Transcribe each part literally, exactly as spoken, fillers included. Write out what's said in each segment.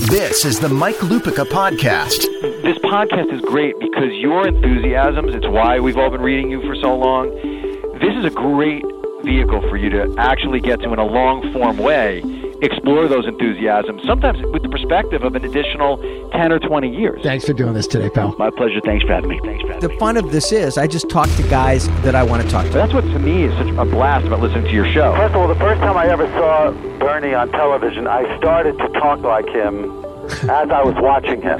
This is the Mike Lupica Podcast. This podcast is great because your enthusiasms, it's why we've all been reading you for so long. This is a great vehicle for you to actually get to, in a long-form way, explore those enthusiasms, sometimes with the perspective of an additional ten or twenty years. Thanks for doing this today, pal. My pleasure. Thanks for having me. Thanks for having the me. fun of this is I just talk to guys that I want to talk to. That's what, to me, is such a blast about listening to your show. First of all, the first time I ever saw Bernie on television, I started to talk like him as I was watching him.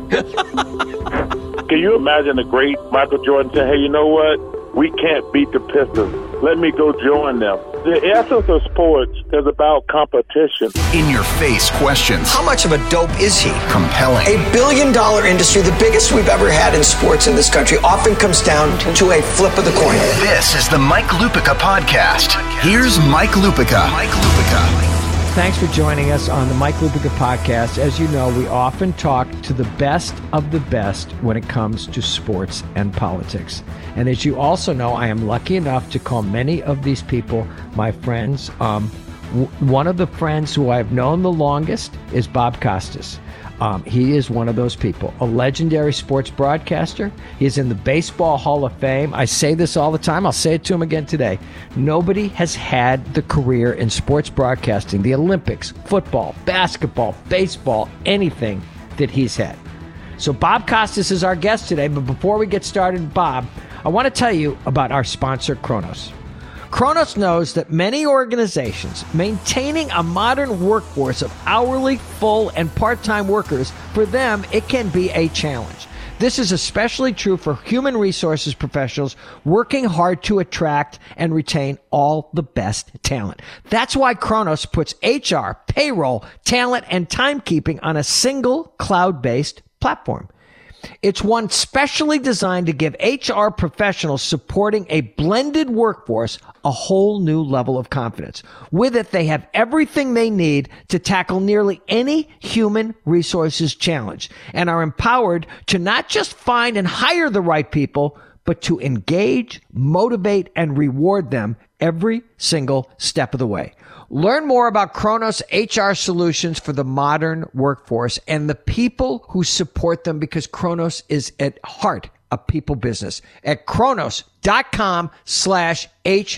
Can you imagine the great Michael Jordan saying, hey, you know what? We can't beat the Pistons. Let me go join them. The essence of sports is about competition. In-your-face questions. How much of a dope is he? Compelling. A billion-dollar industry, the biggest we've ever had in sports in this country, often comes down to a flip of the coin. This is the Mike Lupica Podcast. Here's Mike Lupica. Mike Lupica. Thanks for joining us on the Mike Lupica Podcast. As you know, we often talk to the best of the best when it comes to sports and politics. And as you also know, I am lucky enough to call many of these people my friends. Um, w- one of the friends who I've known the longest is Bob Costas. Um, he is one of those people, a legendary sports broadcaster. He's in the Baseball Hall of Fame. I say this all the time. I'll say it to him again today. Nobody has had the career in sports broadcasting, the Olympics, football, basketball, baseball, anything that he's had. So Bob Costas is our guest today. But before we get started, Bob, I want to tell you about our sponsor, Kronos. Kronos knows that many organizations maintaining a modern workforce of hourly, full, and part-time workers, for them, it can be a challenge. This is especially true for human resources professionals working hard to attract and retain all the best talent. That's why Kronos puts H R, payroll, talent, and timekeeping on a single cloud-based platform. It's one specially designed to give H R professionals supporting a blended workforce a whole new level of confidence. With it, they have everything they need to tackle nearly any human resources challenge and are empowered to not just find and hire the right people, but to engage, motivate, and reward them every single step of the way. Learn more about Kronos H R solutions for the modern workforce and the people who support them, because Kronos is at heart a people business at kronos.com slash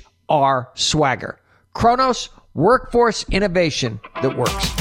HR swagger. Kronos, workforce innovation that works.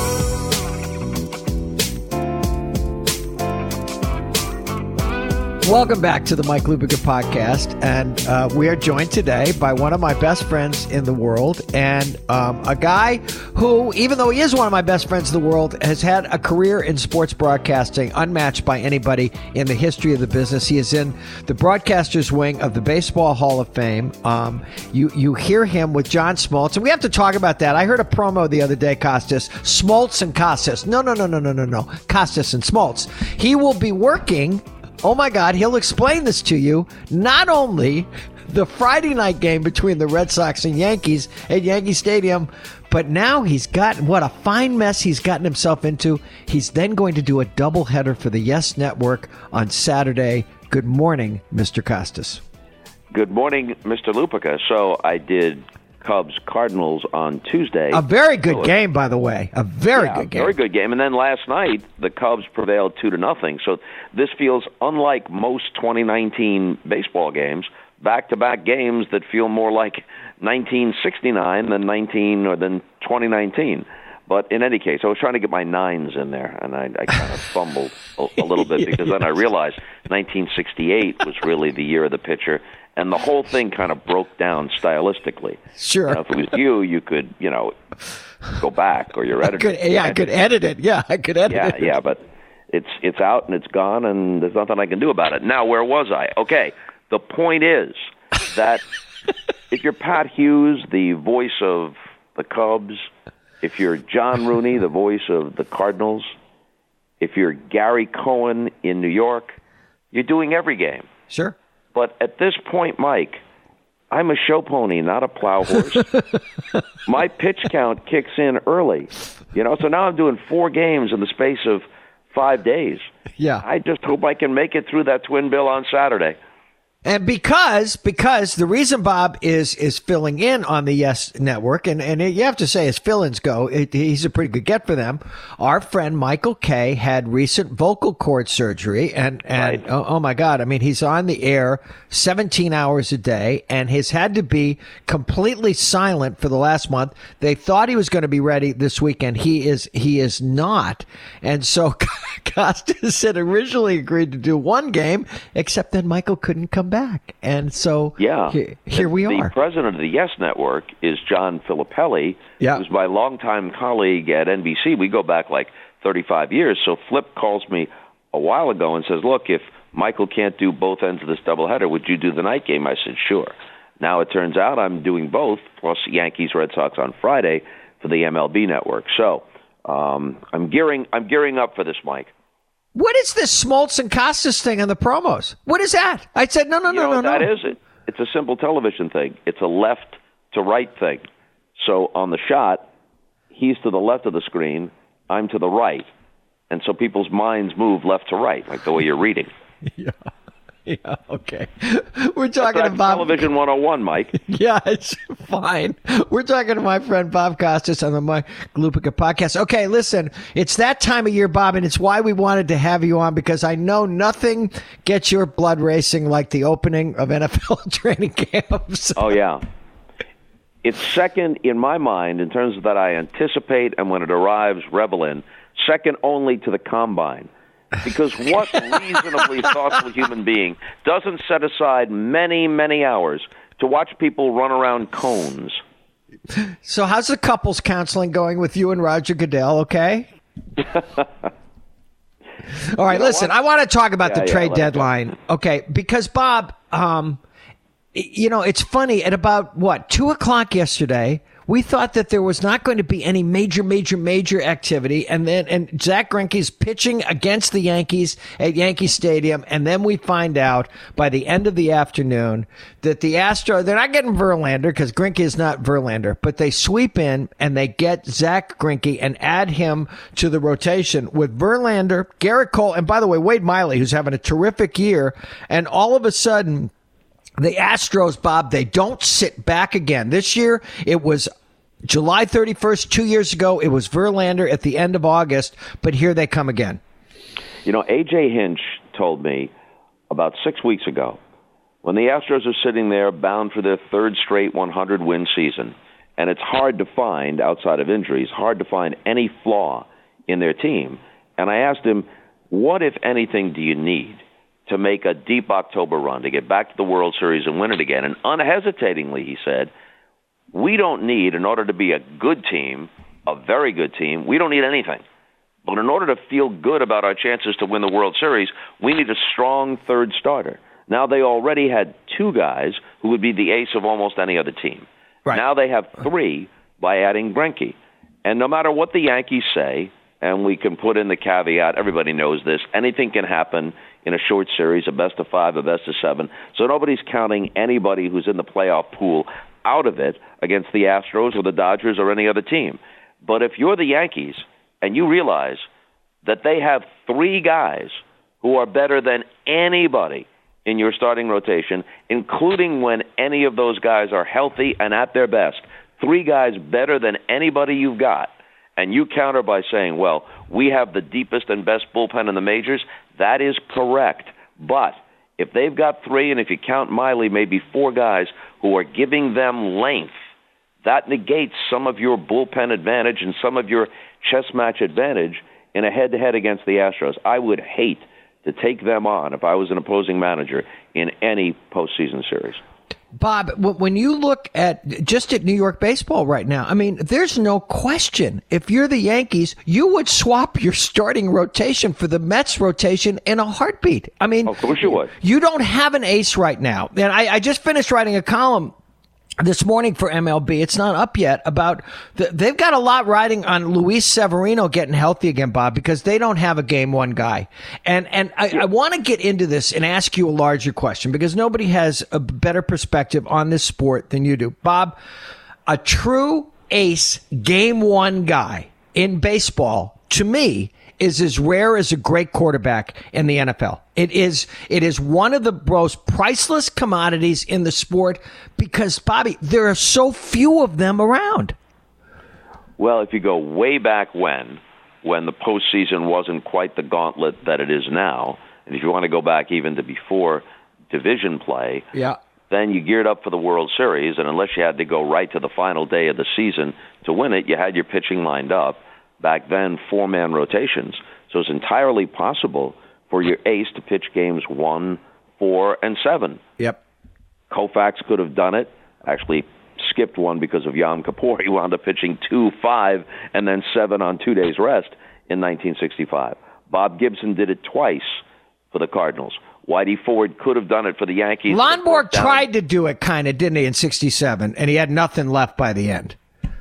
Welcome back to the Mike Lupica Podcast, and uh, we are joined today by one of my best friends in the world, and um, a guy who, even though he is one of my best friends in the world, has had a career in sports broadcasting unmatched by anybody in the history of the business. He is in the broadcasters wing of the Baseball Hall of Fame. Um, you you hear him with John Smoltz, and we have to talk about that. I heard a promo the other day, Costas, Smoltz and Costas. No, no, no, no, no, no, no. Costas and Smoltz. He will be working... Oh my God, he'll explain this to you. Not only the Friday night game between the Red Sox and Yankees at Yankee Stadium, but now he's got, what a fine mess he's gotten himself into. He's then going to do a doubleheader for the Yes Network on Saturday. Good morning, Mister Costas. Good morning, Mister Lupica. So I did Cubs Cardinals on Tuesday. A very good so game, by the way. A very yeah, good game. Very good game. And then last night, the Cubs prevailed two to nothing. So this feels unlike most twenty nineteen baseball games. Back-to-back games that feel more like nineteen sixty-nine than nineteen or than twenty nineteen. But in any case, I was trying to get my nines in there, and I, I kind of fumbled a, a little bit because then I realized nineteen sixty-eight was really the year of the pitcher. And the whole thing kind of broke down stylistically. Sure. You know, if it was you, you could, you know, go back, or your editor. I could, yeah, I could edit it. Yeah, I could edit yeah, it. Yeah, yeah, but it's it's out and it's gone, and there's nothing I can do about it. Now, where was I? Okay, the point is that if you're Pat Hughes, the voice of the Cubs, if you're John Rooney, the voice of the Cardinals, if you're Gary Cohen in New York, you're doing every game. Sure. But at this point, Mike, I'm a show pony, not a plow horse. My pitch count kicks in early, you know. So now I'm doing four games in the space of five days. Yeah. I just hope I can make it through that twin bill on Saturday. And because because the reason Bob is is filling in on the Yes Network, and, and you have to say as fill-ins go, it, he's a pretty good get for them. Our friend Michael Kay had recent vocal cord surgery, and, and right. oh, oh my God, I mean, he's on the air seventeen hours a day, and has had to be completely silent for the last month. They thought he was going to be ready this weekend. He is he is not. And so Costas had originally agreed to do one game, except then Michael couldn't come back. Back. And so yeah, here, here we the are. The president of the Yes Network is John Filippelli, yeah. who's my longtime colleague at N B C. We go back like thirty-five years. So Flip calls me a while ago and says, look, if Michael can't do both ends of this doubleheader, would you do the night game? I said, sure. Now it turns out I'm doing both, plus Yankees Red Sox on Friday for the M L B Network. So um, I'm gearing I'm gearing up for this, Mike. What is this Smoltz and Costas thing on the promos? What is that? I said, no, no, you no, know no, what no. That is it. It's a simple television thing. It's a left to right thing. So on the shot, he's to the left of the screen, I'm to the right. And so people's minds move left to right, like the way you're reading. Yeah. Yeah, okay. We're talking That's about Television one oh one, Mike. Yeah, it's fine. We're talking to my friend Bob Costas on the Mike Lupica podcast. Okay, listen, it's that time of year, Bob, and it's why we wanted to have you on, because I know nothing gets your blood racing like the opening of N F L training camps. Oh, yeah. It's second in my mind in terms of that I anticipate, and when it arrives, revel in, second only to the combine. Because what reasonably thoughtful human being doesn't set aside many, many hours to watch people run around cones? So how's the couples counseling going with you and Roger Goodell, okay? All right, you know listen, what? I want to talk about yeah, the trade yeah, deadline. Okay, because, Bob, um, you know, it's funny. At about, what, two o'clock yesterday, we thought that there was not going to be any major, major, major activity. And then, and Zach Greinke's pitching against the Yankees at Yankee Stadium. And then we find out by the end of the afternoon that the Astros, they're not getting Verlander because Greinke is not Verlander, but they sweep in and they get Zach Greinke and add him to the rotation with Verlander, Garrett Cole, and by the way, Wade Miley, who's having a terrific year. And all of a sudden, the Astros, Bob, they don't sit back again. This year, it was July thirty-first. Two years ago, it was Verlander at the end of August, but here they come again. You know, A J Hinch told me about six weeks ago, when the Astros are sitting there bound for their third straight one hundred win season, and it's hard to find, outside of injuries, hard to find any flaw in their team. And I asked him, what, if anything, do you need to make a deep October run, to get back to the World Series and win it again? And unhesitatingly, he said, we don't need, in order to be a good team, a very good team, we don't need anything. But in order to feel good about our chances to win the World Series, we need a strong third starter. Now, they already had two guys who would be the ace of almost any other team. Right. Now they have three by adding Greinke. And no matter what the Yankees say, and we can put in the caveat, everybody knows this, anything can happen in a short series, a best of five, a best of seven. So nobody's counting anybody who's in the playoff pool out of it against the Astros or the Dodgers or any other team. But if you're the Yankees and you realize that they have three guys who are better than anybody in your starting rotation, including when any of those guys are healthy and at their best, three guys better than anybody you've got, and you counter by saying, well, we have the deepest and best bullpen in the majors, that is correct. But if they've got three, and if you count Miley, maybe four guys who are giving them length, that negates some of your bullpen advantage and some of your chess match advantage in a head-to-head against the Astros. I would hate to take them on if I was an opposing manager in any postseason series. Bob, when you look at just at New York baseball right now, I mean, there's no question. If you're the Yankees, you would swap your starting rotation for the Mets rotation in a heartbeat. I mean, of course you would. You don't have an ace right now. And I, I just finished writing a column this morning for M L B. It's not up yet about the, they've got a lot riding on Luis Severino getting healthy again, Bob, because they don't have a game one guy. And, and I, I want to get into this and ask you a larger question because nobody has a better perspective on this sport than you do. Bob, a true ace game one guy in baseball to me, is as rare as a great quarterback in the N F L. It is, it is one of the most priceless commodities in the sport because, Bobby, there are so few of them around. Well, if you go way back when, when the postseason wasn't quite the gauntlet that it is now, and if you want to go back even to before division play, yeah. then you geared up for the World Series, and unless you had to go right to the final day of the season to win it, you had your pitching lined up. Back then, four-man rotations. So it's entirely possible for your ace to pitch games one, four, and seven. Yep. Koufax could have done it. Actually skipped one because of Yom Kippur. He wound up pitching two, five, and then seven on two days rest in nineteen sixty-five. Bob Gibson did it twice for the Cardinals. Whitey Ford could have done it for the Yankees. Lonborg tried to do it, kind of, didn't he, in sixty-seven, and he had nothing left by the end.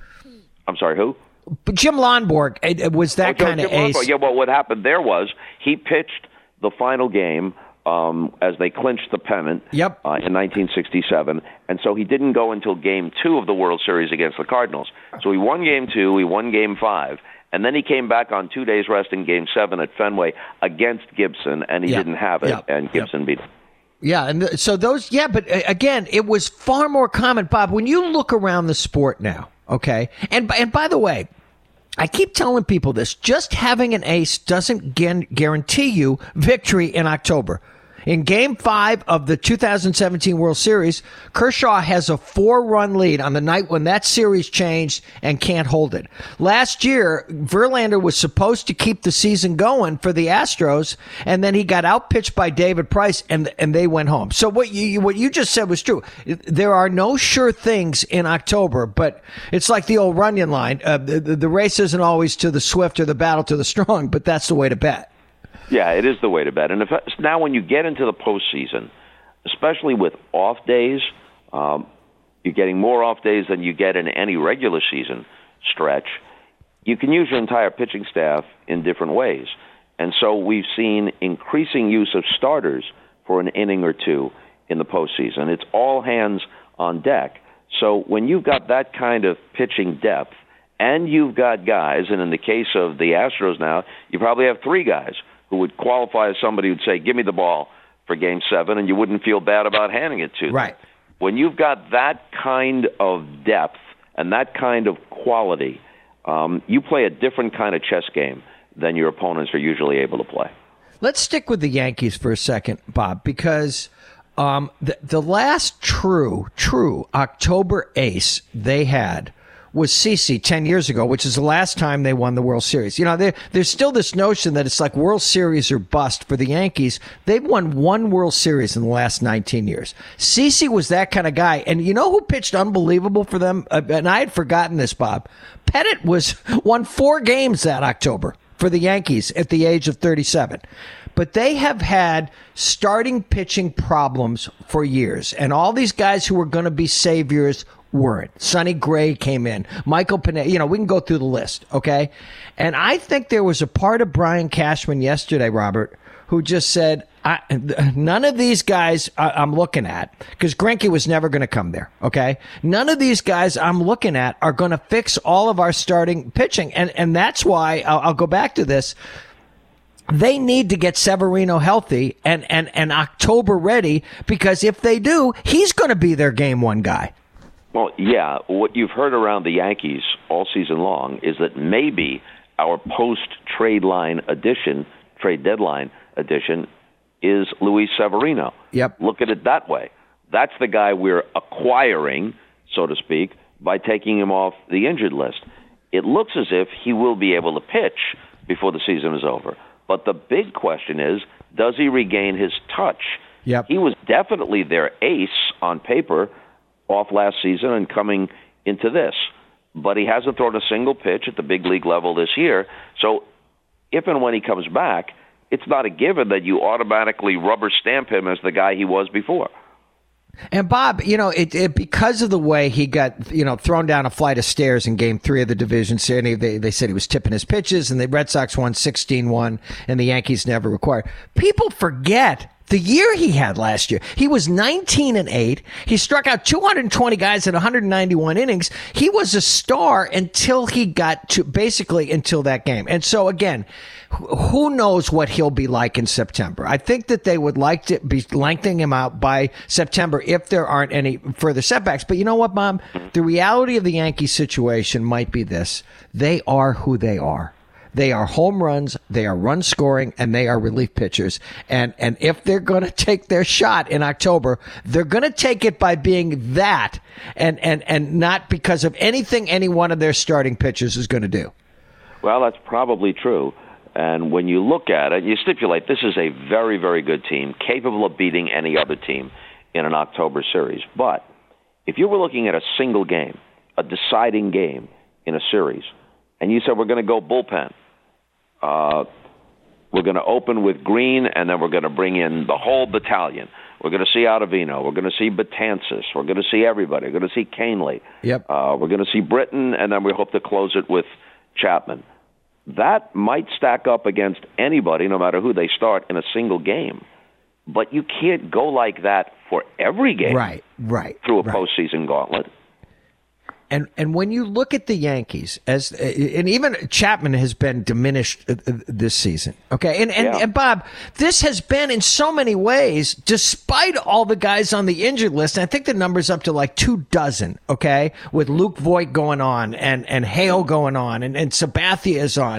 I'm sorry, who? But Jim Lonborg, it, it was that oh, kind of ace. Lonborg. Yeah, well, what happened there was he pitched the final game um, as they clinched the pennant yep. uh, in nineteen sixty-seven, and so he didn't go until Game two of the World Series against the Cardinals. So he won Game two, he won Game five, and then he came back on two days rest in Game seven at Fenway against Gibson, and he yep. didn't have it, yep. and Gibson yep. beat him. Yeah, and th- so those, yeah, but uh, again, it was far more common, Bob, when you look around the sport now, okay? And, and by the way, I keep telling people this, just having an ace doesn't gu- guarantee you victory in October. In Game five of the two thousand seventeen World Series, Kershaw has a four-run lead on the night when that series changed and can't hold it. Last year, Verlander was supposed to keep the season going for the Astros, and then he got outpitched by David Price, and and they went home. So what you what you just said was true. There are no sure things in October, but it's like the old Runyon line. Uh, the, the race isn't always to the swift or the battle to the strong, but that's the way to bet. Yeah, it is the way to bet. And if, now when you get into the postseason, especially with off days, um, you're getting more off days than you get in any regular season stretch, you can use your entire pitching staff in different ways. And so we've seen increasing use of starters for an inning or two in the postseason. It's all hands on deck. So when you've got that kind of pitching depth, and you've got guys, and in the case of the Astros now, you probably have three guys who would qualify as somebody who'd say, give me the ball for Game seven, and you wouldn't feel bad about handing it to them. Right. When you've got that kind of depth and that kind of quality, um, you play a different kind of chess game than your opponents are usually able to play. Let's stick with the Yankees for a second, Bob, because um, the, the last true, true October ace they had was CeCe ten years ago, which is the last time they won the World Series. You know, there, there's still this notion that it's like World Series or bust for the Yankees. They've won one World Series in the last nineteen years. CeCe was that kind of guy. And you know who pitched unbelievable for them? Uh, and I had forgotten this, Bob. Pettit was won four games that October for the Yankees at the age of thirty-seven. But they have had starting pitching problems for years. And all these guys who were going to be saviors weren't. Sonny Gray came in. Michael Pineda. You know, we can go through the list, okay? And I think there was a part of Brian Cashman yesterday, Robert, who just said, I, none of these guys I'm looking at, because Greinke was never going to come there, okay? None of these guys I'm looking at are going to fix all of our starting pitching. And, and that's why, I'll, I'll go back to this, they need to get Severino healthy and, and, and October ready, because if they do, he's going to be their game one guy. Well, yeah, what you've heard around the Yankees all season long is that maybe our post-trade line addition, trade deadline addition, is Luis Severino. Yep. Look at it that way. That's the guy we're acquiring, so to speak, by taking him off the injured list. It looks as if he will be able to pitch before the season is over. But the big question is, does he regain his touch? Yep. He was definitely their ace on paper off last season and coming into this. But he hasn't thrown a single pitch at the big league level this year. So if and when he comes back, it's not a given that you automatically rubber stamp him as the guy he was before. And Bob, you know, it, it because of the way he got, you know, thrown down a flight of stairs in Game Three of the division series, they they said he was tipping his pitches, and the Red Sox won sixteen one, and the Yankees never required. People forget The year he had last year, he was nineteen and eight. He struck out two hundred twenty guys in one hundred ninety-one innings. He was a star until he got to basically until that game. And so again, who knows what he'll be like in September? I think that they would like to be lengthening him out by September if there aren't any further setbacks. But you know what, Bob? The reality of the Yankees situation might be this. They are who they are. They are home runs, they are run scoring, and they are relief pitchers. And and if they're going to take their shot in October, they're going to take it by being that and, and, and not because of anything any one of their starting pitchers is going to do. Well, that's probably true. And when you look at it, you stipulate this is a very, very good team, capable of beating any other team in an October series. But if you were looking at a single game, a deciding game in a series, and you said we're going to go bullpen, Uh, we're going to open with Green, and then we're going to bring in the whole battalion. We're going to see Ottavino. We're going to see Betances. We're going to see everybody. We're going to see Canely. Yep. Uh, we're going to see Britton, and then we hope to close it with Chapman. That might stack up against anybody, no matter who they start, in a single game. But you can't go like that for every game. Right, right. Through a right. postseason gauntlet. And and when you look at the Yankees, as and even Chapman has been diminished this season, okay? And and, yeah. and Bob, this has been in so many ways, despite all the guys on the injured list, and I think the number's up to like two dozen, okay? With Luke Voigt going on and, and Hale going on and, and Sabathia is on.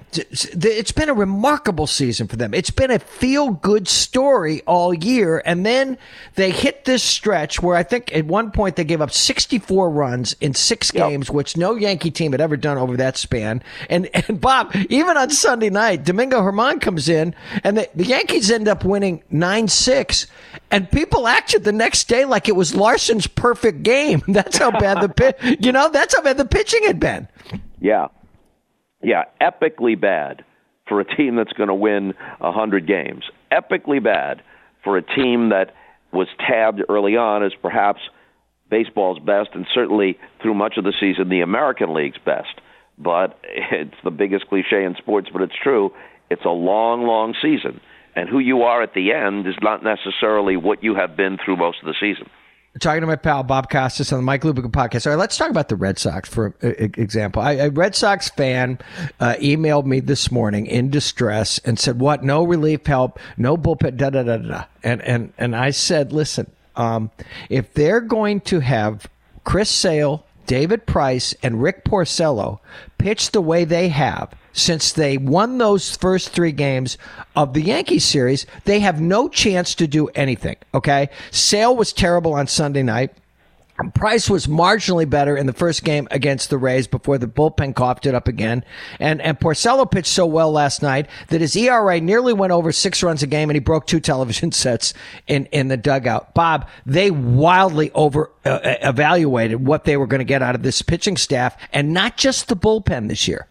It's been a remarkable season for them. It's been a feel-good story all year, and then they hit this stretch where I think at one point they gave up sixty-four runs in six yep. games, which no Yankee team had ever done over that span. And, and Bob, even on Sunday night, Domingo Germán comes in, and the, the Yankees end up winning nine six, and people acted the next day like it was Larson's perfect game. That's how bad the you know that's how bad the pitching had been. Yeah. Yeah, epically bad for a team that's going to win one hundred games. Epically bad for a team that was tabbed early on as perhaps baseball's best, and certainly through much of the season, the American League's best. But it's the biggest cliche in sports, but it's true. It's a long, long season. And who you are at the end is not necessarily what you have been through most of the season. Talking to my pal Bob Costas on the Mike Lupica podcast. All right, let's talk about the Red Sox for example. I, a Red Sox fan uh, emailed me this morning in distress and said, "What? No relief help, no bullpen, da da da da." And and and I said, "Listen, um, if they're going to have Chris Sale, David Price, and Rick Porcello pitch the way they have since they won those first three games of the Yankees series, they have no chance to do anything, okay? Sale was terrible on Sunday night. Price was marginally better in the first game against the Rays before the bullpen coughed it up again. And and Porcello pitched so well last night that his E R A nearly went over six runs a game, and he broke two television sets in, in the dugout. Bob, they wildly over uh, evaluated what they were going to get out of this pitching staff, and not just the bullpen this year.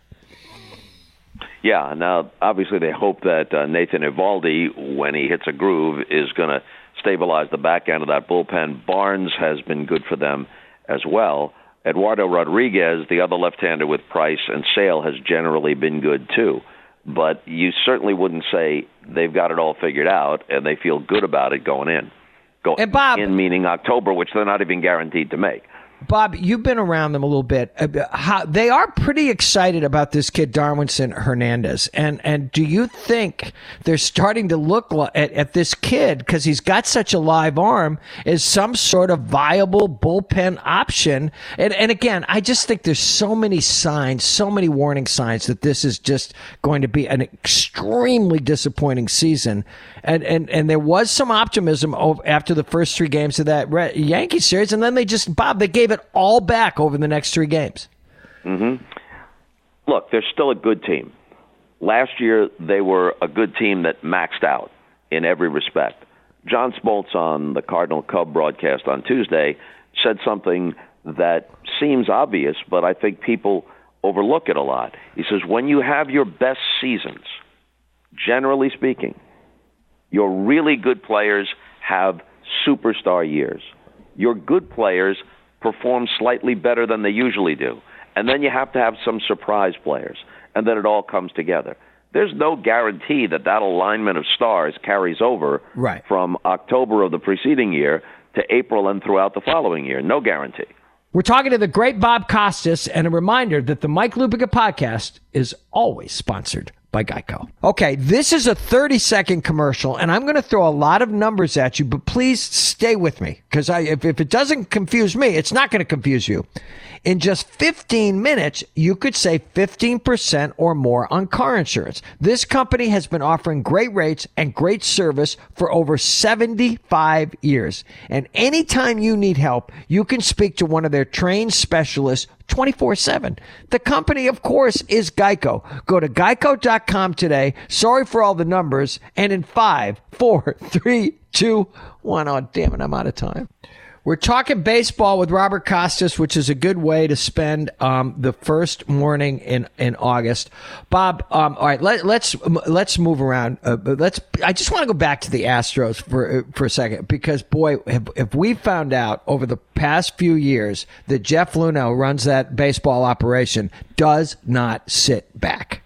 Yeah, now, obviously they hope that uh, Nathan Eovaldi, when he hits a groove, is going to stabilize the back end of that bullpen. Barnes has been good for them as well. Eduardo Rodriguez, the other left-hander with Price and Sale, has generally been good too. But you certainly wouldn't say they've got it all figured out and they feel good about it going in. Going and Bob, in meaning October, which they're not even guaranteed to make. Bob, you've been around them a little bit. How, they are pretty excited about this kid, Darwinson Hernandez. And and do you think they're starting to look at, at this kid, because he's got such a live arm, as some sort of viable bullpen option? And, and again, I just think there's so many signs, so many warning signs that this is just going to be an extremely disappointing season. And and, and there was some optimism after the first three games of that Yankee series, and then they just, Bob, they gave it all back over the next three games. Mm-hmm. Look, they're still a good team. Last year, they were a good team that maxed out in every respect. John Smoltz on the Cardinal Cub broadcast on Tuesday said something that seems obvious, but I think people overlook it a lot. He says, when you have your best seasons, generally speaking, your really good players have superstar years. Your good players perform slightly better than they usually do. And then you have to have some surprise players. And then it all comes together. there's no guarantee that that alignment of stars carries over right. from October of the preceding year to April and throughout the following year. No guarantee. We're talking to the great Bob Costas, and a reminder that the Mike Lupica podcast is always sponsored by Geico. Okay, this is a thirty-second commercial, and I'm going to throw a lot of numbers at you, but please stay with me, because if, if it doesn't confuse me, it's not going to confuse you. In just fifteen minutes, you could save fifteen percent or more on car insurance. This company has been offering great rates and great service for over seventy-five years. And anytime you need help, you can speak to one of their trained specialists twenty-four seven. The company, of course, is Geico. Go to geico dot com today. Sorry for all the numbers. And in five, four, three, two, one. Oh, damn it, I'm out of time. We're talking baseball with Robert Costas, which is a good way to spend um, the first morning in, in August. Bob, um, all right, let, let's let's move around. Uh, let's. I just want to go back to the Astros for for a second, because boy, if, if we found out over the past few years that Jeff Luhnow, who runs that baseball operation, does not sit back.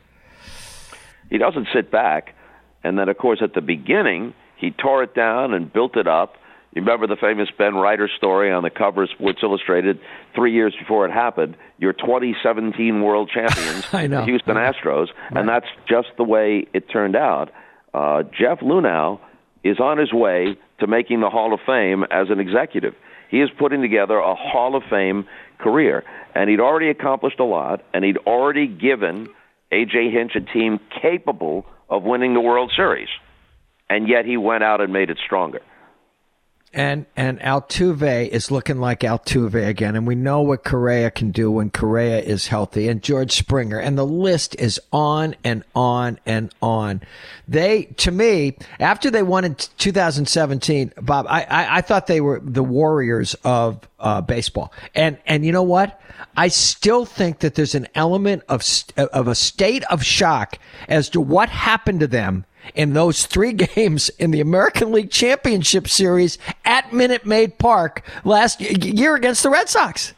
He doesn't sit back, and then of course at the beginning he tore it down and built it up. You remember the famous Ben Reiter story on the cover of Sports Illustrated three years before it happened? Your twenty seventeen world champions, I know. the Houston Astros, right. And that's just the way it turned out. Uh, Jeff Luhnow is on his way to making the Hall of Fame as an executive. He is putting together a Hall of Fame career, and he'd already accomplished a lot, and he'd already given A J Hinch a team capable of winning the World Series, and yet he went out and made it stronger. And and Altuve is looking like Altuve again, and we know what Correa can do when Correa is healthy, and George Springer, and the list is on and on and on. They, to me, after they won in two thousand seventeen, Bob, I, I, I thought they were the Warriors of uh, baseball, and and you know what? I still think that there's an element of of a state of shock as to what happened to them in those three games in the American League Championship Series at Minute Maid Park last year against the Red Sox.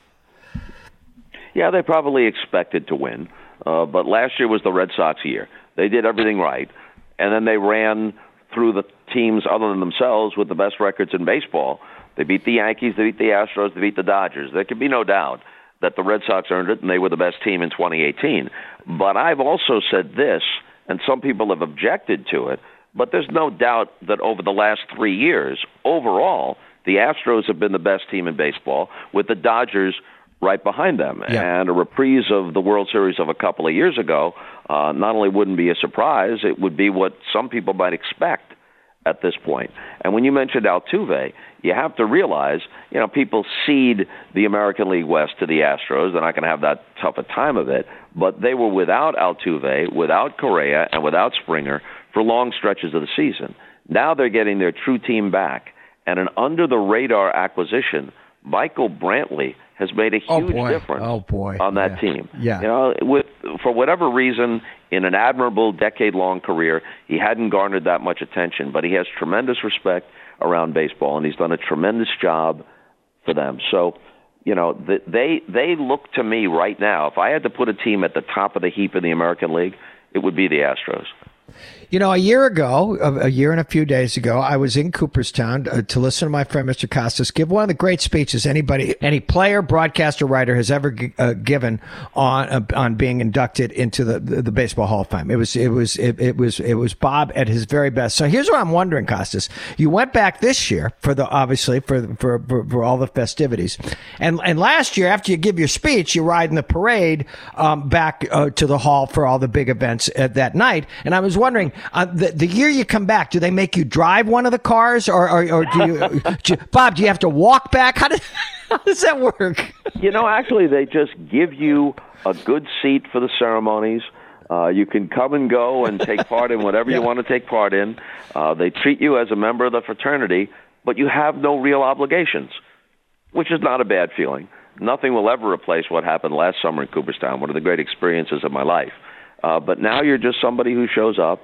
Yeah, they probably expected to win, uh, but last year was the Red Sox year. They did everything right, and then they ran through the teams other than themselves with the best records in baseball. They beat the Yankees, they beat the Astros, they beat the Dodgers. There can be no doubt that the Red Sox earned it, and they were the best team in twenty eighteen. But I've also said this, and some people have objected to it, but there's no doubt that over the last three years, overall, the Astros have been the best team in baseball, with the Dodgers right behind them. Yeah. And a reprise of the World Series of a couple of years ago uh, not only wouldn't be a surprise, it would be what some people might expect at this point. And when you mentioned Altuve, you have to realize, you know, people cede the American League West to the Astros. They're not going to have that tough a time of it. But they were without Altuve, without Correa, and without Springer for long stretches of the season. Now they're getting their true team back. And an under-the-radar acquisition, Michael Brantley has made a huge oh boy. difference oh boy. on that yeah. team. Yeah. You know, with for whatever reason, in an admirable decade-long career, he hadn't garnered that much attention, but he has tremendous respect around baseball, and he's done a tremendous job for them. So, you know, the, they they look to me right now, if I had to put a team at the top of the heap in the American League, it would be the Astros. You know, a year ago, a year and a few days ago, I was in Cooperstown uh, to listen to my friend Mister Costas give one of the great speeches anybody, any player, broadcaster, writer has ever g- uh, given on uh, on being inducted into the, the, the Baseball Hall of Fame. It was it was it, it was it was Bob at his very best. So here's what I'm wondering, Costas. You went back this year for the obviously for for for, for all the festivities, and and last year after you give your speech, you ride in the parade um, back uh, to the hall for all the big events uh, that night. And I was wondering. Uh, the, the year you come back, do they make you drive one of the cars, or, or, or do you, do, Bob? Do you have to walk back? How, did, how does that work? You know, actually, they just give you a good seat for the ceremonies. Uh, you can come and go and take part in whatever yeah. you want to take part in. Uh, they treat you as a member of the fraternity, but you have no real obligations, which is not a bad feeling. Nothing will ever replace what happened last summer in Cooperstown, one of the great experiences of my life. Uh, but now you're just somebody who shows up.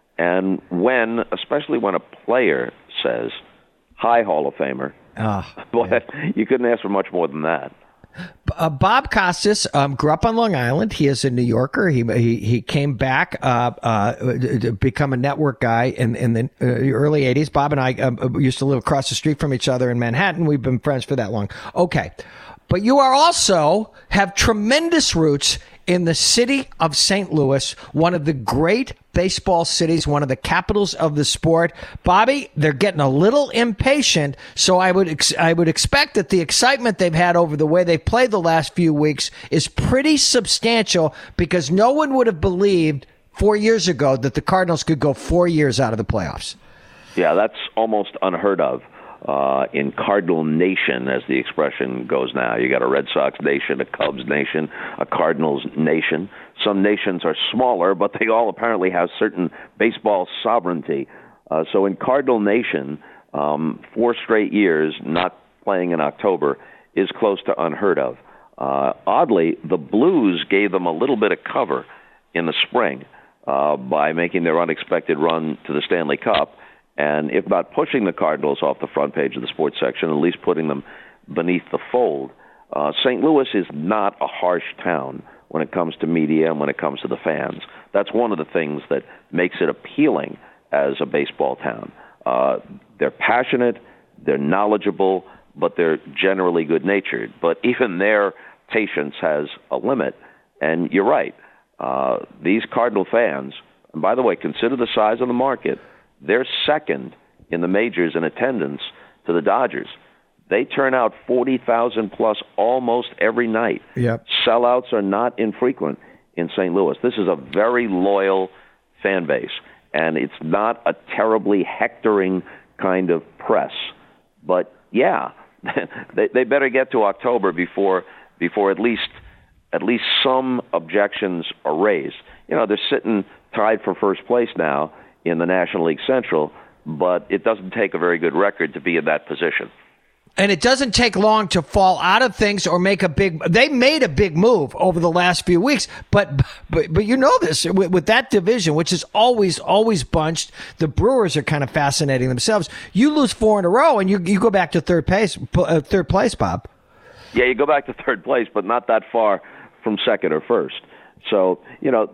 And when, especially when a player says, "Hi, Hall of Famer," oh, boy, yeah. you couldn't ask for much more than that. Uh, Bob Costas um, grew up on Long Island. He is a New Yorker. He he, he came back uh, uh, to become a network guy in, in the uh, early eighties. Bob and I uh, used to live across the street from each other in Manhattan. We've been friends for that long. Okay. But you are also have tremendous roots in the city of Saint Louis, one of the great baseball cities, one of the capitals of the sport. Bobby, they're getting a little impatient, so I would ex- I would expect that the excitement they've had over the way they've played the last few weeks is pretty substantial, because no one would have believed four years ago that the Cardinals could go four years out of the playoffs. Yeah, that's almost unheard of. Uh, in Cardinal Nation, as the expression goes now. You got a Red Sox nation, a Cubs nation, a Cardinals nation. Some nations are smaller, but they all apparently have certain baseball sovereignty. Uh, so in Cardinal Nation, um, four straight years not playing in October is close to unheard of. Uh, oddly, the Blues gave them a little bit of cover in the spring uh, by making their unexpected run to the Stanley Cup. And if not pushing the Cardinals off the front page of the sports section, at least putting them beneath the fold. Uh, Saint Louis is not a harsh town when it comes to media and when it comes to the fans. That's one of the things that makes it appealing as a baseball town. Uh, they're passionate, they're knowledgeable, but they're generally good-natured. But even their patience has a limit. And you're right. Uh, these Cardinal fans, and by the way, consider the size of the market. They're second in the majors in attendance to the Dodgers. They turn out forty thousand plus almost every night. Yep. Sellouts are not infrequent in Saint Louis. This is a very loyal fan base, and it's not a terribly hectoring kind of press. But, yeah, they, they better get to October before before at least at least some objections are raised. You know, they're sitting tied for first place now in the National League Central, but it doesn't take a very good record to be in that position. And it doesn't take long to fall out of things or make a big. They made a big move over the last few weeks, but but but you know this with, with that division, which is always always bunched. The Brewers are kind of fascinating themselves. You lose four in a row, and you you go back to third place. Uh, third place, Bob. Yeah, you go back to third place, but not that far from second or first. So you know,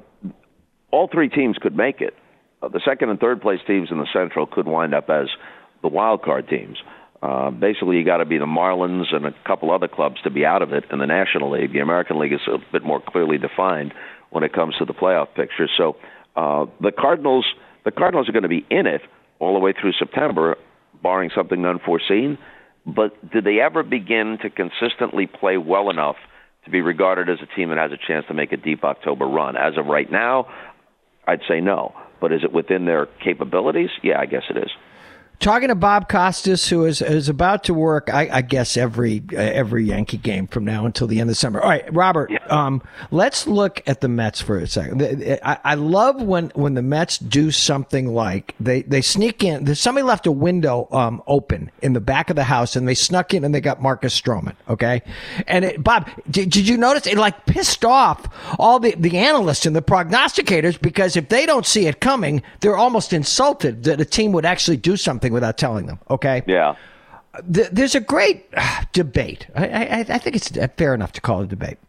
all three teams could make it. Uh, the second and third place teams in the Central could wind up as the wild card teams. Uh, basically, you got to be the Marlins and a couple other clubs to be out of it in the National League. The American League is a bit more clearly defined when it comes to the playoff picture. So uh, the Cardinals, the Cardinals are going to be in it all the way through September, barring something unforeseen. But did they ever begin to consistently play well enough to be regarded as a team that has a chance to make a deep October run? As of right now, I'd say no. But is it within their capabilities? Yeah, I guess it is. Talking to Bob Costas, who is is about to work, I, I guess, every uh, every Yankee game from now until the end of summer. All right, Robert, yeah. um, let's look at the Mets for a second. I, I love when, when the Mets do something like they, they sneak in. Somebody left a window um, open in the back of the house, and they snuck in and they got Marcus Stroman, okay? And, it, Bob, did, did you notice? It, like, pissed off all the, the analysts and the prognosticators, because if they don't see it coming, they're almost insulted that a team would actually do something without telling them, okay? Yeah. There's a great uh, debate. I, I, I think it's fair enough to call it a debate.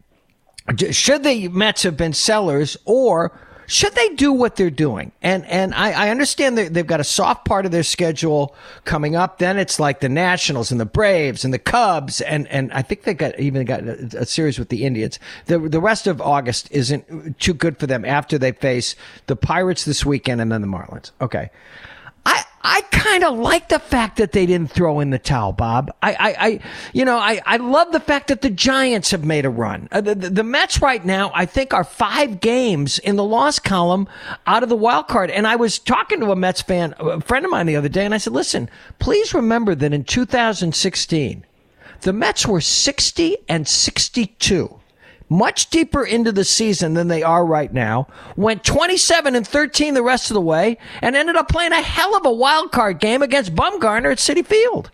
Should the Mets have been sellers, or should they do what they're doing? And and I, I understand that they've got a soft part of their schedule coming up. Then it's like the Nationals and the Braves and the Cubs, and, and I think they got even got a, a series with the Indians. The the rest of August isn't too good for them after they face the Pirates this weekend and then the Marlins. Okay. I, I kind of like the fact that they didn't throw in the towel, Bob. I, I, I you know, I, I love the fact that the Giants have made a run. Uh, the, the, the Mets right now, I think, are five games in the loss column out of the wild card. And I was talking to a Mets fan, a friend of mine the other day, and I said, listen, please remember that in two thousand sixteen, the Mets were sixty and sixty-two. Much deeper into the season than they are right now, went twenty-seven and thirteen the rest of the way, and ended up playing a hell of a wild card game against Bumgarner at Citi Field.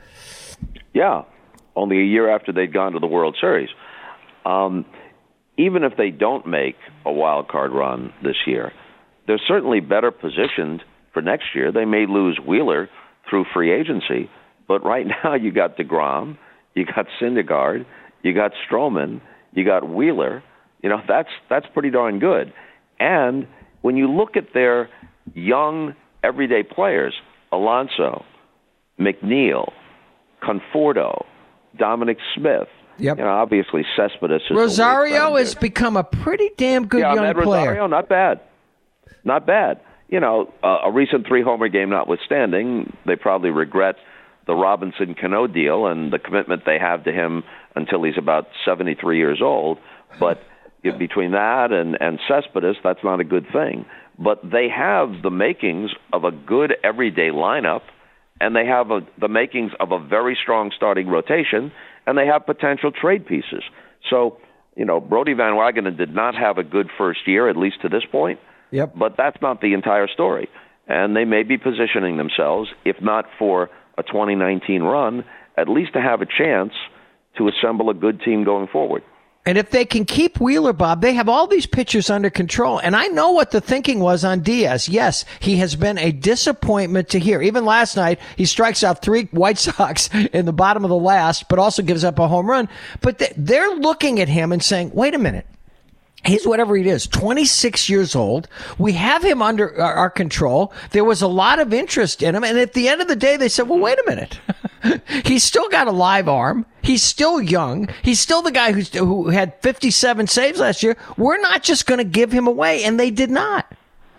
Yeah, only a year after they'd gone to the World Series. Um, even if they don't make a wild card run this year, they're certainly better positioned for next year. They may lose Wheeler through free agency, but right now you got DeGrom, you got Syndergaard, you got Stroman, you got Wheeler. You know, that's that's pretty darn good. And when you look at their young, everyday players, Alonso, McNeil, Conforto, Dominic Smith, yep. you know, obviously Cespedes. Is Rosario has become a pretty damn good yeah, young Ahmed player. Rosario, not bad. Not bad. You know, uh, a recent three-homer game notwithstanding, they probably regret the Robinson-Cano deal and the commitment they have to him until he's about seventy-three years old. But between that and, and Cespedes, that's not a good thing. But they have the makings of a good everyday lineup, and they have a, the makings of a very strong starting rotation, and they have potential trade pieces. So, you know, Brodie Van Wagenen did not have a good first year, at least to this point. Yep. But that's not the entire story. And they may be positioning themselves, if not for a twenty nineteen run, at least to have a chance to assemble a good team going forward. And if they can keep Wheeler, Bob, they have all these pitchers under control. And I know what the thinking was on Diaz. Yes, he has been a disappointment to hear. Even last night, he strikes out three White Sox in the bottom of the last, but also gives up a home run. But they're looking at him and saying, wait a minute. He's whatever he is, twenty-six years old. We have him under our control. There was a lot of interest in him. And at the end of the day, they said, well, wait a minute. He's still got a live arm. He's still young. He's still the guy who's, who had fifty-seven saves last year. We're not just going to give him away. And they did not.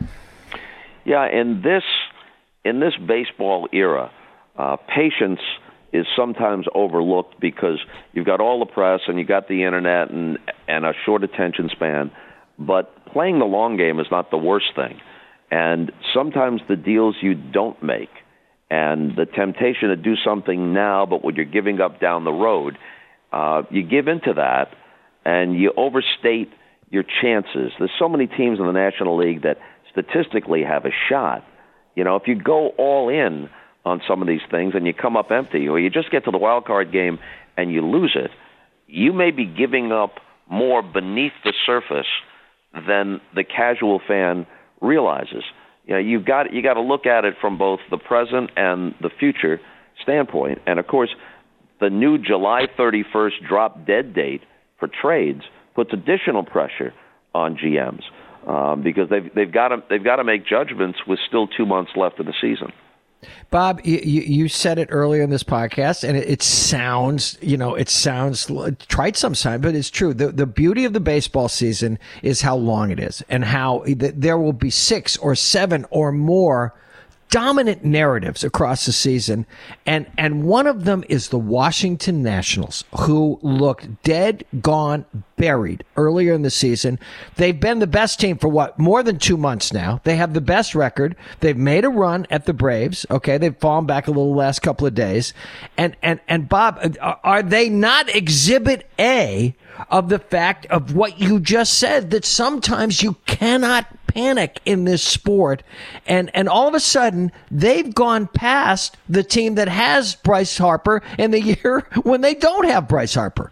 Yeah, in this, in this baseball era, uh, patience is sometimes overlooked because you've got all the press and you've got the internet and, and a short attention span. But playing the long game is not the worst thing. And sometimes the deals you don't make and the temptation to do something now, but when you're giving up down the road, uh, you give into that and you overstate your chances. There's so many teams in the National League that statistically have a shot. You know, if you go all in on some of these things and you come up empty, or you just get to the wild card game and you lose it, you may be giving up more beneath the surface than the casual fan realizes. You know, you've got you got to look at it from both the present and the future standpoint. And of course, the new July thirty-first drop dead date for trades puts additional pressure on G Ms um, because they've they've got to they've got to make judgments with still two months left of the season. Bob, you, you said it earlier in this podcast, and it, it sounds, you know, it sounds trite sometimes, but it's true. The, the beauty of the baseball season is how long it is and how there will be six or seven or more dominant narratives across the season. And, and one of them is the Washington Nationals, who looked dead, gone, buried earlier in the season. They've been the best team for what, more than two months now. They have the best record. They've made a run at the Braves. Okay. They've fallen back a little the last couple of days. And, and, and Bob, are they not exhibit A of the fact of what you just said, that sometimes you cannot panic in this sport, and and all of a sudden they've gone past the team that has Bryce Harper in the year when they don't have Bryce Harper?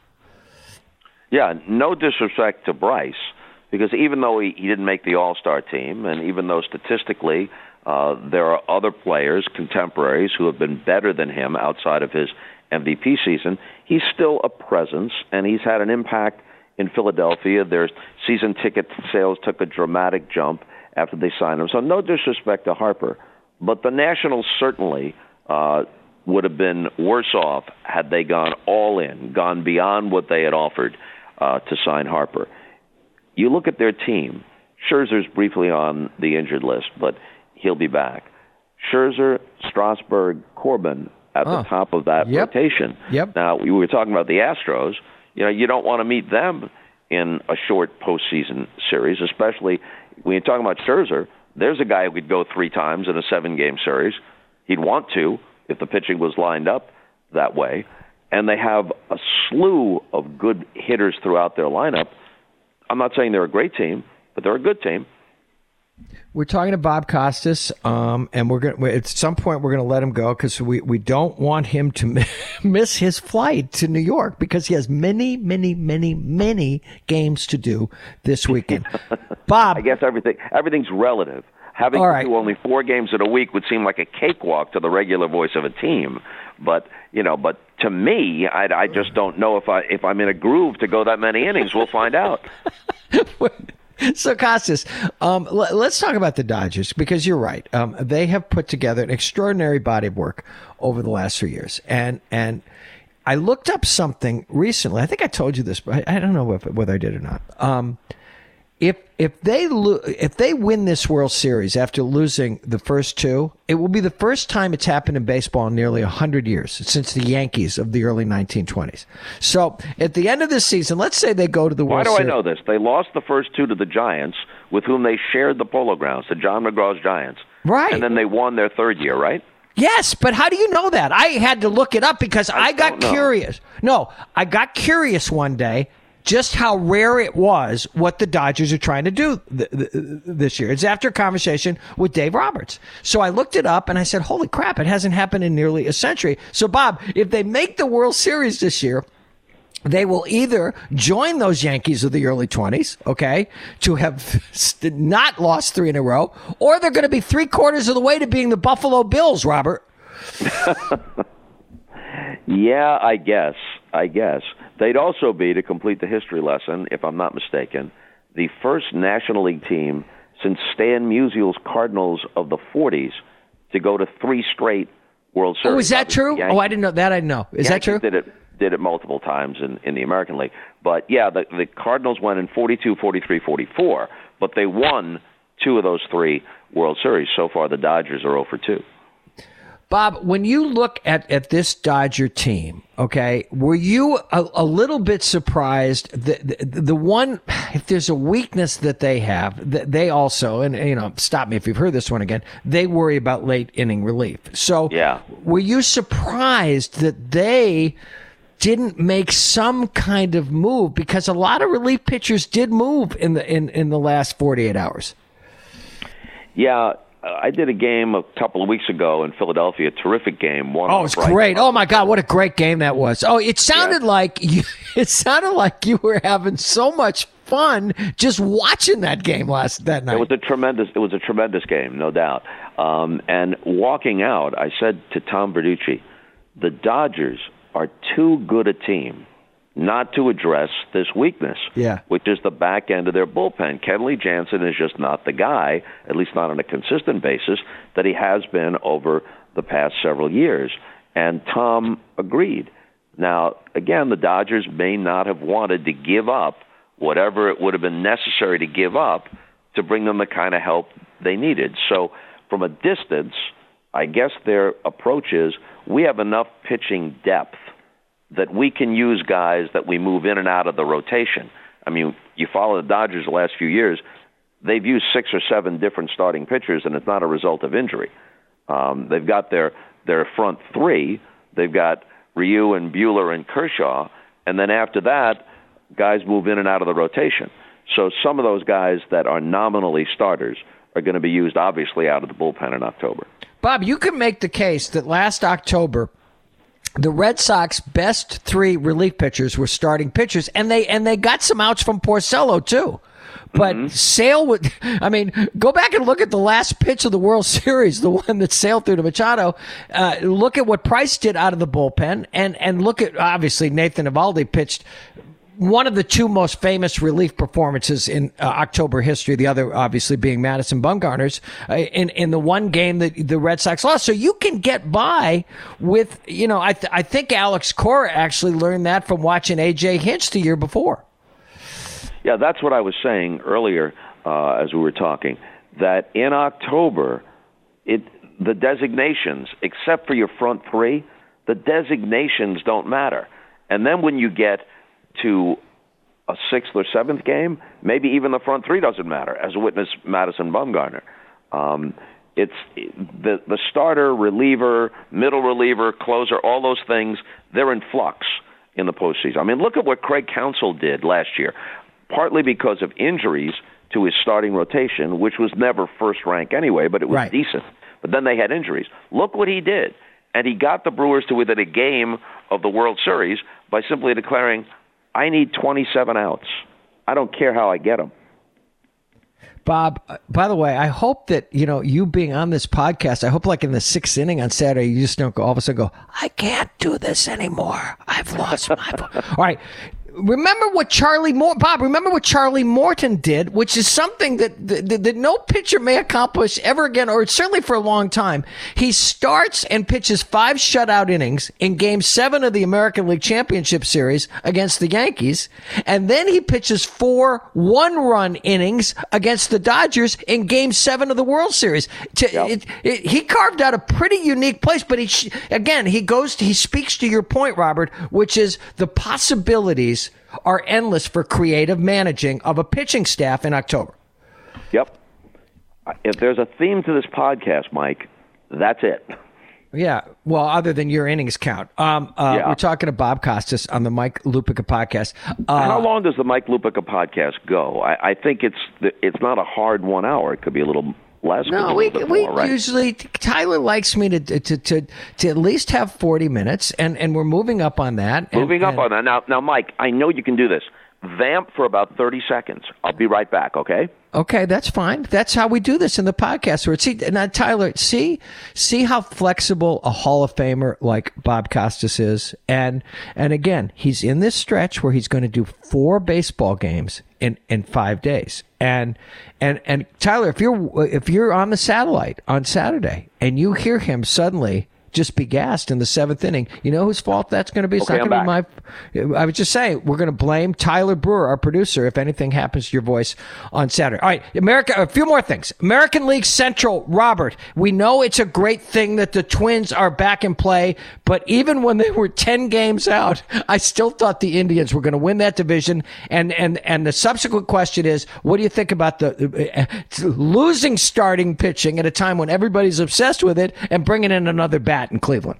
Yeah, no disrespect to Bryce, because even though he, he didn't make the All-Star team, and even though statistically uh, there are other players, contemporaries, who have been better than him outside of his M V P season, he's still a presence, and he's had an impact in Philadelphia. Their season ticket sales took a dramatic jump after they signed him. So no disrespect to Harper, but the Nationals certainly uh, would have been worse off had they gone all in, gone beyond what they had offered uh, to sign Harper. You look at their team. Scherzer's briefly on the injured list, but he'll be back. Scherzer, Strasburg, Corbin at oh, the top of that yep, rotation. Yep. Now, we were talking about the Astros. You know, you don't want to meet them in a short postseason series, especially when you're talking about Scherzer. There's a guy who could go three times in a seven-game series. He'd want to if the pitching was lined up that way. And they have a slew of good hitters throughout their lineup. I'm not saying they're a great team, but they're a good team. We're talking to Bob Costas, um, and we're going at some point we're going to let him go because we, we don't want him to miss his flight to New York because he has many, many, many, many games to do this weekend. Bob, I guess everything everything's relative. having All to right. do only four games in a week would seem like a cakewalk to the regular voice of a team. But you know, but to me, I, I just don't know if I if I'm in a groove to go that many innings. We'll find out. So, Costas, um, l- let's talk about the Dodgers, because you're right. Um, they have put together an extraordinary body of work over the last three years. And and I looked up something recently. I think I told you this, but I, I don't know if, whether I did or not. Um, if if they lo- if they win this World Series after losing the first two, it will be the first time it's happened in baseball in nearly one hundred years, since the Yankees of the early nineteen twenties. So at the end of this season, let's say they go to the Why World do Series. I know this? They lost the first two to the Giants, with whom they shared the Polo Grounds, the John McGraw's Giants. Right. And then they won their third year, right? Yes, but how do you know that? I had to look it up because I, I got don't know. curious. No, I got curious one day just how rare it was what the Dodgers are trying to do th- th- this year. It's after a conversation with Dave Roberts. So I looked it up and I said, holy crap, it hasn't happened in nearly a century. So, Bob, if they make the World Series this year, they will either join those Yankees of the early twenties, okay, to have st- not lost three in a row, or they're going to be three quarters of the way to being the Buffalo Bills, Robert. Yeah, I guess. I guess. They'd also be, to complete the history lesson, if I'm not mistaken, the first National League team since Stan Musial's Cardinals of the forties to go to three straight World Series. Oh, is that true? Yankees, oh, I didn't know that. I didn't know. Is Yankees that true? Did it did it multiple times in, in the American League. But yeah, the the Cardinals went in forty-two, forty-three, forty-four, but they won two of those three World Series. So far, the Dodgers are oh for two. Bob, when you look at, at this Dodger team, okay, were you a, a little bit surprised that the, the one, if there's a weakness that they have, that they also, and you know, stop me if you've heard this one again, they worry about late inning relief. So yeah. Were you surprised that they didn't make some kind of move? Because a lot of relief pitchers did move in the in, in the last forty-eight hours. Yeah. I did a game a couple of weeks ago in Philadelphia, a terrific game. One oh, it was great. Oh, my God, what a great game that was. Oh, it sounded yeah. like you it sounded like you were having so much fun just watching that game last that night. It was a tremendous it was a tremendous game, no doubt. Um, and walking out, I said to Tom Verducci, the Dodgers are too good a team not to address this weakness, yeah. which is the back end of their bullpen. Kenley Jansen is just not the guy, at least not on a consistent basis, that he has been over the past several years. And Tom agreed. Now, again, the Dodgers may not have wanted to give up whatever it would have been necessary to give up to bring them the kind of help they needed. So from a distance, I guess their approach is we have enough pitching depth that we can use guys that we move in and out of the rotation. I mean, you follow the Dodgers the last few years, they've used six or seven different starting pitchers, and it's not a result of injury. Um, they've got their, their front three. They've got Ryu and Buehler and Kershaw, and then after that, guys move in and out of the rotation. So some of those guys that are nominally starters are going to be used, obviously, out of the bullpen in October. Bob, you can make the case that last October, the Red Sox best three relief pitchers were starting pitchers, and they and they got some outs from Porcello too. But mm-hmm. Sale would, I mean, go back and look at the last pitch of the World Series, the one that sailed through to Machado. Uh, look at what Price did out of the bullpen, and and look at, obviously, Nathan Eovaldi pitched one of the two most famous relief performances in uh, October history, the other obviously being Madison Bumgarner's, uh, in, in the one game that the Red Sox lost. So you can get by with, you know, I, th- I think Alex Cora actually learned that from watching A J Hinch the year before. Yeah, that's what I was saying earlier uh, as we were talking, that in October, it the designations, except for your front three, the designations don't matter. And then when you get to a sixth or seventh game, maybe even the front three doesn't matter, as witness Madison Bumgarner. Um, it's the the starter, reliever, middle reliever, closer, all those things, they're in flux in the postseason. I mean, look at what Craig Counsell did last year, partly because of injuries to his starting rotation, which was never first rank anyway, but it was right. decent. But then they had injuries. Look what he did. And he got the Brewers to within a game of the World Series by simply declaring, I need twenty-seven outs. I don't care how I get them. Bob, uh, by the way, I hope that, you know, you being on this podcast, I hope like in the sixth inning on Saturday, you just don't go all of a sudden go, I can't do this anymore. I've lost my vo-. All right. Remember what Charlie Moore, Bob, remember what Charlie Morton did, which is something that, that, that no pitcher may accomplish ever again, or certainly for a long time. He starts and pitches five shutout innings in game seven of the American League Championship Series against the Yankees. And then he pitches four one-run innings against the Dodgers in game seven of the World Series. To, yep. it, it, he carved out a pretty unique place, but he, again, he goes, to, he speaks to your point, Robert, which is the possibilities are endless for creative managing of a pitching staff in October. Yep. If there's a theme to this podcast, Mike, that's it. Yeah. Well, other than your innings count. Um, uh, yeah. We're talking to Bob Costas on the Mike Lupica podcast. Uh, How long does the Mike Lupica podcast go? I, I think it's it's not a hard one hour. It could be a little less. No, we we more, right? usually Tyler likes me to, to to to at least have forty minutes, and, and we're moving up on that. And, moving up and, on that now. Now, Mike, I know you can do this. Vamp for about thirty seconds. I'll be right back. Okay. Okay, that's fine. That's how we do this in the podcast. Where see now, Tyler, see see how flexible a Hall of Famer like Bob Costas is, and and again, he's in this stretch where he's going to do four baseball games in, in five days. And and and Tyler, if you're if you're on the satellite on Saturday and you hear him suddenly just be gassed in the seventh inning, you know whose fault that's going to be? It's okay, not going to be my. I was just saying, we're going to blame Tyler Brewer, our producer, if anything happens to your voice on Saturday. All right, America. A few more things. American League Central, Robert. We know it's a great thing that the Twins are back in play, but even when they were ten games out, I still thought the Indians were going to win that division. And and and the subsequent question is, what do you think about the uh, losing starting pitching at a time when everybody's obsessed with it and bringing in another bat in Cleveland?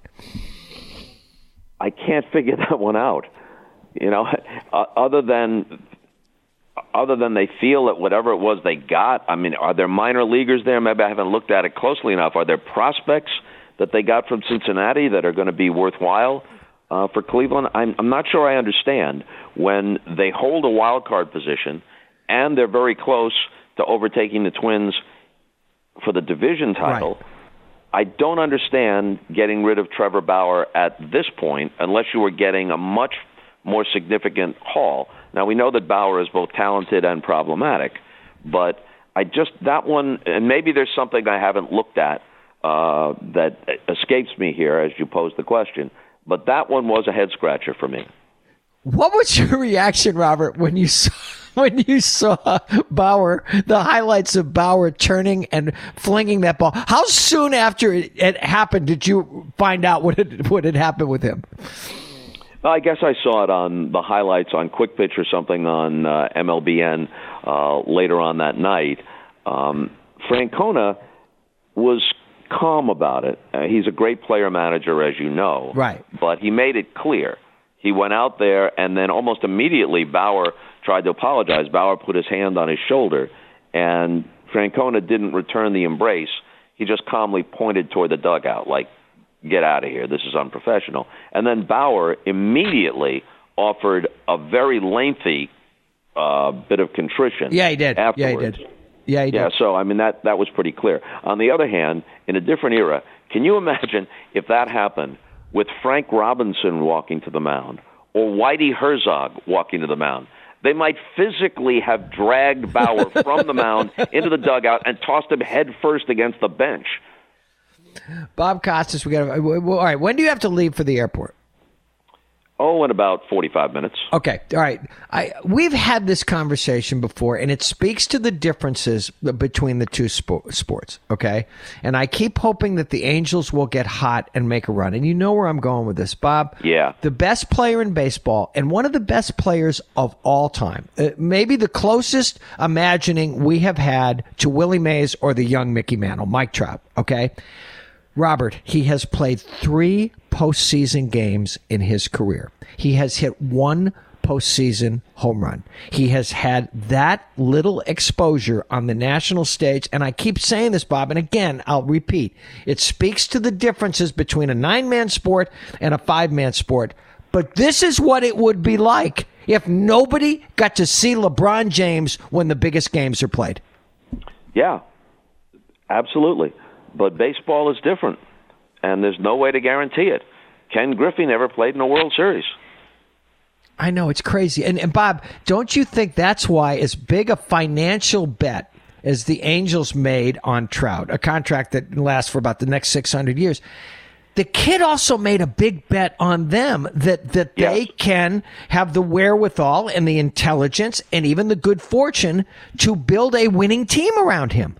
I can't figure that one out. You know, uh, other than other than they feel that whatever it was they got. I mean, are there minor leaguers there? Maybe I haven't looked at it closely enough. Are there prospects that they got from Cincinnati that are going to be worthwhile uh, for Cleveland? I'm, I'm not sure I understand when they hold a wild card position and they're very close to overtaking the Twins for the division title. Right. I don't understand getting rid of Trevor Bauer at this point unless you were getting a much more significant haul. Now, we know that Bauer is both talented and problematic, but I just, that one, and maybe there's something I haven't looked at uh, that escapes me here as you pose the question, but that one was a head-scratcher for me. What was your reaction, Robert, when you saw when you saw Bauer, the highlights of Bauer turning and flinging that ball? How soon after it, it happened did you find out what had, what had happened with him? I guess I saw it on the highlights on Quick Pitch or something on uh, M L B N uh, later on that night. Um, Francona was calm about it. Uh, he's a great player manager, as you know. Right. But he made it clear. He went out there, and then almost immediately Bauer tried to apologize. Bauer put his hand on his shoulder, and Francona didn't return the embrace. He just calmly pointed toward the dugout, like, get out of here. This is unprofessional. And then Bauer immediately offered a very lengthy uh, bit of contrition. Yeah, he did. Afterwards. Yeah, he did. Yeah, he did. Yeah, so, I mean, that, that was pretty clear. On the other hand, in a different era, can you imagine if that happened with Frank Robinson walking to the mound or Whitey Herzog walking to the mound? They might physically have dragged Bauer from the mound into the dugout and tossed him head first against the bench. Bob Costas, we got to. All right, when do you have to leave for the airport? Oh, in about forty-five minutes. Okay, all right. I we've had this conversation before, and it speaks to the differences between the two spo- sports, okay? And I keep hoping that the Angels will get hot and make a run. And you know where I'm going with this, Bob. Yeah. The best player in baseball, and one of the best players of all time, uh, maybe the closest imagining we have had to Willie Mays or the young Mickey Mantle, Mike Trout, okay? Robert, he has played three postseason games in his career. He has hit one postseason home run. He has had that little exposure on the national stage. And I keep saying this, Bob, and again, I'll repeat. It speaks to the differences between a nine-man sport and a five-man sport. But this is what it would be like if nobody got to see LeBron James when the biggest games are played. Yeah, absolutely. But baseball is different, and there's no way to guarantee it. Ken Griffey never played in a World Series. I know, it's crazy. And, and Bob, don't you think that's why as big a financial bet as the Angels made on Trout, a contract that lasts for about the next six hundred years, the kid also made a big bet on them that, that Yes. they can have the wherewithal and the intelligence and even the good fortune to build a winning team around him.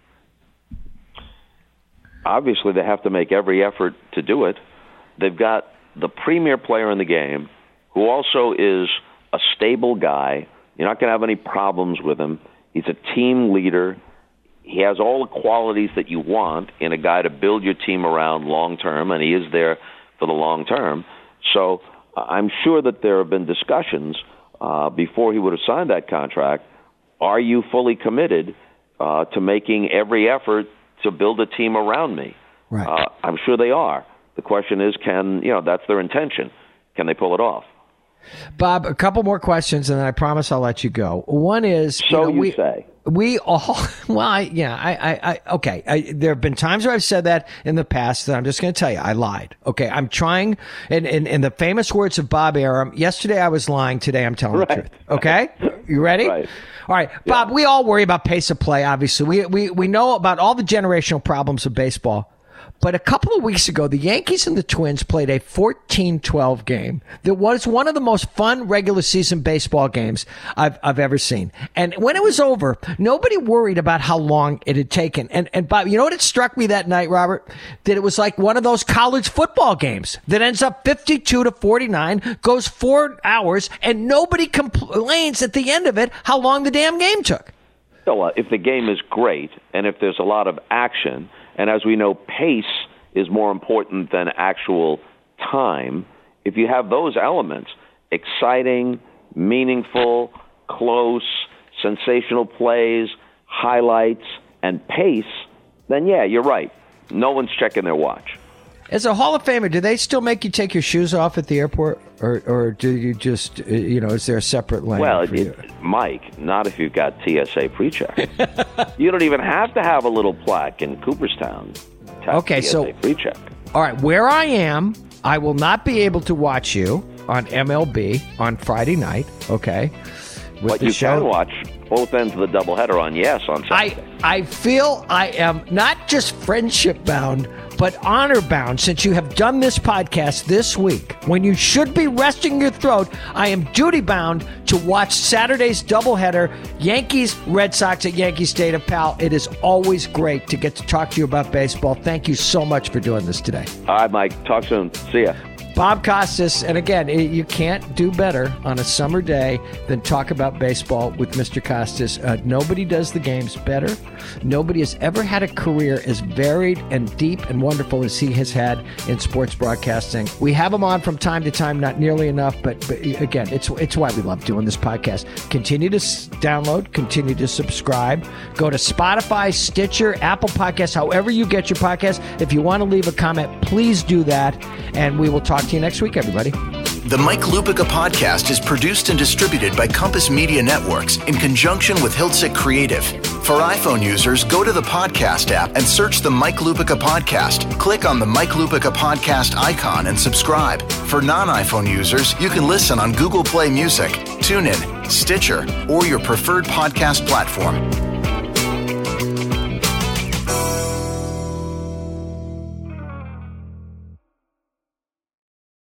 Obviously, they have to make every effort to do it. They've got the premier player in the game, who also is a stable guy. You're not going to have any problems with him. He's a team leader. He has all the qualities that you want in a guy to build your team around long term, and he is there for the long term. So uh, I'm sure that there have been discussions uh, before he would have signed that contract. Are you fully committed uh, to making every effort to build a team around me? Right. Uh, I'm sure they are. The question is, can, you know, that's their intention. Can they pull it off? Bob, a couple more questions, and then I promise I'll let you go. One is, So you, know, you we, say. We all, well, I, yeah, I, I, I okay. I, there have been times where I've said that in the past that I'm just going to tell you, I lied. Okay. I'm trying, and in, in the famous words of Bob Arum, yesterday I was lying, today I'm telling Right. the truth. Okay. You ready? Right. All right. Bob, we all worry about pace of play, obviously. We, we, we know about all the generational problems of baseball. But a couple of weeks ago, the Yankees and the Twins played a fourteen twelve game that was one of the most fun regular season baseball games I've, I've ever seen. And when it was over, nobody worried about how long it had taken. And, and Bob, you know what it struck me that night, Robert? That it was like one of those college football games that ends up fifty-two to forty-nine, goes four hours, and nobody complains at the end of it how long the damn game took. So, uh, if the game is great and if there's a lot of action, and as we know, pace is more important than actual time, if you have those elements, exciting, meaningful, close, sensational plays, highlights, and pace, then yeah, you're right. No one's checking their watch. As a Hall of Famer, do they still make you take your shoes off at the airport? Or, or do you just, uh, you know, is there a separate lane Well, for it, you? Mike, not if you've got T S A pre-check. You don't even have to have a little plaque in Cooperstown. to have Okay, T S A so- pre-check. All right, where I am, I will not be able to watch you on M L B on Friday night, okay? With But the you show. can watch both ends of the doubleheader on Yes on Saturday. I, I feel I am not just friendship bound, but honor bound since you have done this podcast this week. When you should be resting your throat, I am duty bound to watch Saturday's doubleheader, Yankees, Red Sox at Yankee Stadium. Pal, it is always great to get to talk to you about baseball. Thank you so much for doing this today. All right, Mike. Talk soon. See ya. Bob Costas, and again, you can't do better on a summer day than talk about baseball with Mister Costas. Uh, nobody does the games better. Nobody has ever had a career as varied and deep and wonderful as he has had in sports broadcasting. We have him on from time to time, not nearly enough, but, but again, it's it's why we love doing this podcast. Continue to s- download, continue to subscribe. Go to Spotify, Stitcher, Apple Podcasts, however you get your podcast. If you want to leave a comment, please do that, and we will talk to you next week, everybody. The Mike Lupica podcast is produced and distributed by Compass Media Networks in conjunction with Hiltzik Creative. For iPhone users, go to the podcast app and search the Mike Lupica podcast. Click on the Mike Lupica podcast icon and subscribe. For non-iPhone users, you can listen on Google Play Music, TuneIn, Stitcher, or your preferred podcast platform.